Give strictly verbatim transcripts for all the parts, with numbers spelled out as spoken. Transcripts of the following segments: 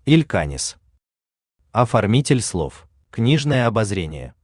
Ильканис. Оформитель слов. Книжное обозрение.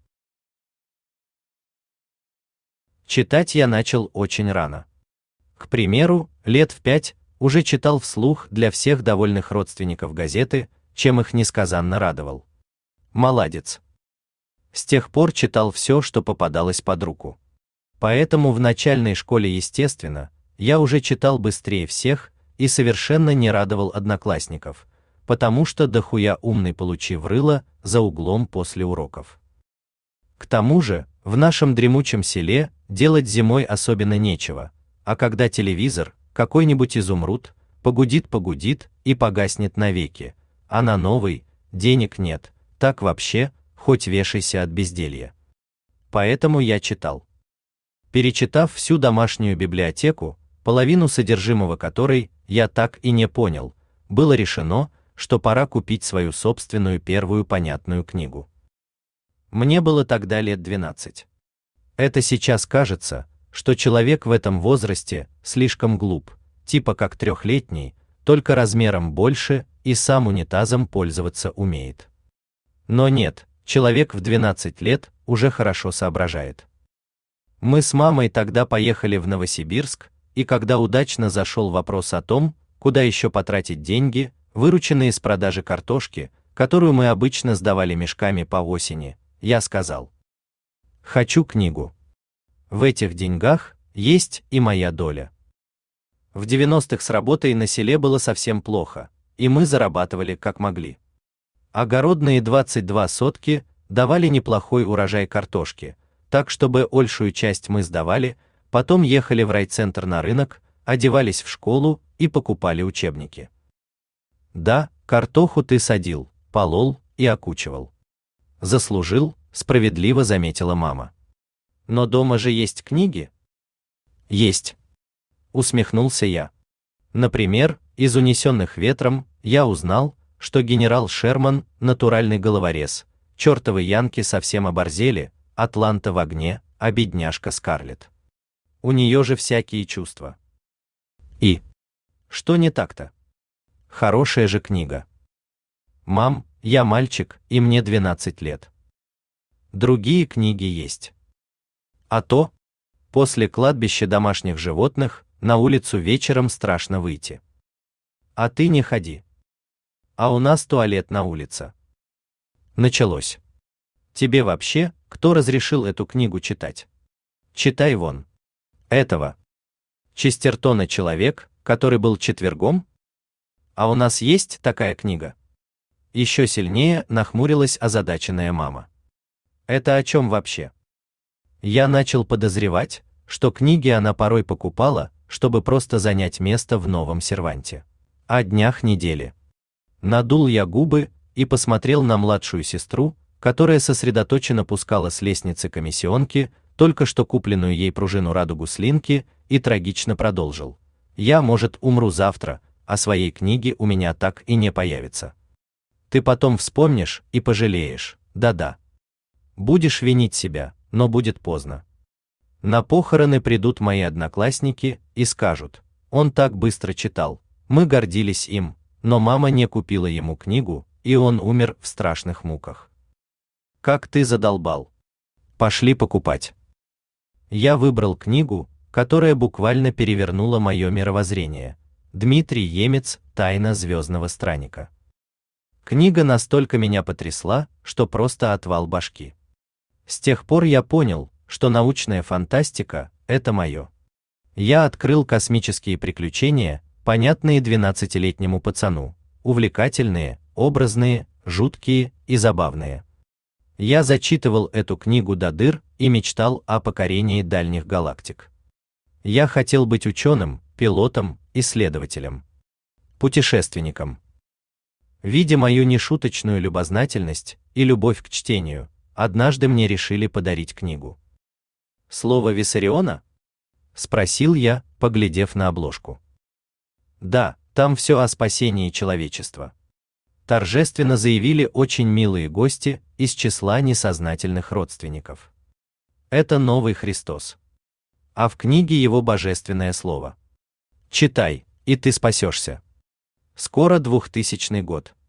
Читать я начал очень рано. К примеру, лет в пять уже читал вслух для всех довольных родственников газеты, чем их несказанно радовал. Молодец. С тех пор читал все, что попадалось под руку. Поэтому в начальной школе, естественно, я уже читал быстрее всех и совершенно не радовал одноклассников, потому что дохуя умный получив рыло за углом после уроков. К тому же, в нашем дремучем селе делать зимой особенно нечего, а когда телевизор, какой-нибудь изумруд, погудит-погудит и погаснет навеки, а на новый денег нет, так вообще, хоть вешайся от безделья. Поэтому я читал. Перечитав всю домашнюю библиотеку, половину содержимого которой я так и не понял, было решено, что пора купить свою собственную первую понятную книгу. Мне было тогда лет двенадцать. Это сейчас кажется, что человек в этом возрасте слишком глуп, типа как трехлетний, только размером больше и сам унитазом пользоваться умеет. Но нет, человек в двенадцать лет уже хорошо соображает. Мы с мамой тогда поехали в Новосибирск, и когда удачно зашел вопрос о том, куда еще потратить деньги, вырученные с продажи картошки, которую мы обычно сдавали мешками по осени, я сказал: «Хочу книгу. В этих деньгах есть и моя доля». В девяностых с работой на селе было совсем плохо, и мы зарабатывали как могли. Огородные двадцать две сотки давали неплохой урожай картошки, так чтобы большую часть мы сдавали, потом ехали в райцентр на рынок, одевались в школу и покупали учебники. Да, картоху ты садил, полол и окучивал. Заслужил, справедливо заметила мама. Но дома же есть книги? Есть. Усмехнулся я. Например, из «Унесенных ветром» я узнал, что генерал Шерман – натуральный головорез, чертовы янки совсем оборзели, Атланта в огне, а бедняжка Скарлетт. У нее же всякие чувства. И? Что не так-то? Хорошая же книга. Мам, я мальчик, и мне двенадцать лет. Другие книги есть. А то, после кладбища домашних животных, на улицу вечером страшно выйти. А ты не ходи. А у нас туалет на улице. Началось. Тебе вообще, кто разрешил эту книгу читать? Читай вон. Этого. Честертона человек, который был четвергом? А у нас есть такая книга? Еще сильнее нахмурилась озадаченная мама. Это о чем вообще? Я начал подозревать, что книги она порой покупала, чтобы просто занять место в новом серванте. О днях недели. Надул я губы и посмотрел на младшую сестру, которая сосредоточенно пускала с лестницы комиссионки только что купленную ей пружину радугу слинки, и трагично продолжил: «Я, может, умру завтра, а своей книги у меня так и не появится. Ты потом вспомнишь и пожалеешь, да-да. Будешь винить себя, но будет поздно. На похороны придут мои одноклассники и скажут: он так быстро читал, мы гордились им, но мама не купила ему книгу, и он умер в страшных муках. Как ты задолбал. Пошли покупать». Я выбрал книгу, которая буквально перевернула мое мировоззрение. Дмитрий Емец «Тайна звездного странника». Книга настолько меня потрясла, что просто отвал башки. С тех пор я понял, что научная фантастика – это мое. Я открыл космические приключения, понятные двенадцатилетнему пацану, увлекательные, образные, жуткие и забавные. Я зачитывал эту книгу до дыр и мечтал о покорении дальних галактик. Я хотел быть ученым, пилотом, исследователем, путешественником. Видя мою нешуточную любознательность и любовь к чтению, однажды мне решили подарить книгу. «Слово Виссариона?» – спросил я, поглядев на обложку. «Да, там все о спасении человечества», – торжественно заявили очень милые гости из числа несознательных родственников. Это новый Христос. А в книге его божественное слово. Читай, и ты спасешься. Скоро двухтысячный год.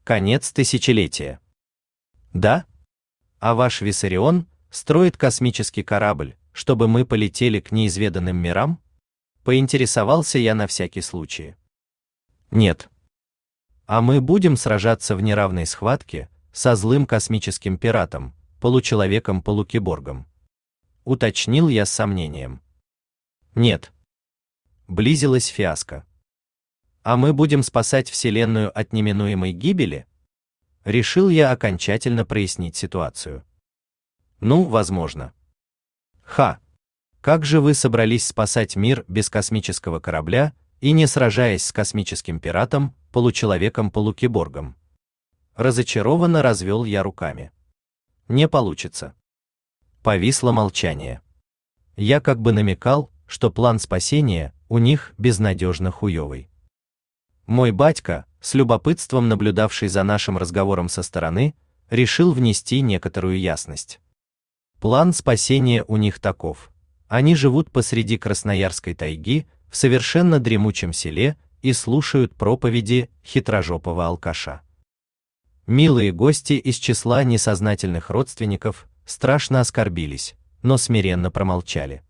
Конец тысячелетия. Да? А ваш Виссарион строит космический корабль, чтобы мы полетели к неизведанным мирам? Поинтересовался я на всякий случай. Нет. А мы будем сражаться в неравной схватке со злым космическим пиратом, получеловеком-полукиборгом. Уточнил я с сомнением. Нет. Близилась фиаско. А мы будем спасать Вселенную от неминуемой гибели? Решил я окончательно прояснить ситуацию. Ну, возможно. Ха. Как же вы собрались спасать мир без космического корабля и не сражаясь с космическим пиратом, получеловеком-полукиборгом? Разочарованно развел я руками. Не получится. Повисло молчание. Я как бы намекал, что план спасения у них безнадежно хуёвый. Мой батька, с любопытством наблюдавший за нашим разговором со стороны, решил внести некоторую ясность. План спасения у них таков. Они живут посреди Красноярской тайги, в совершенно дремучем селе, и слушают проповеди хитрожопого алкаша. Милые гости из числа несознательных родственников страшно оскорбились, но смиренно промолчали.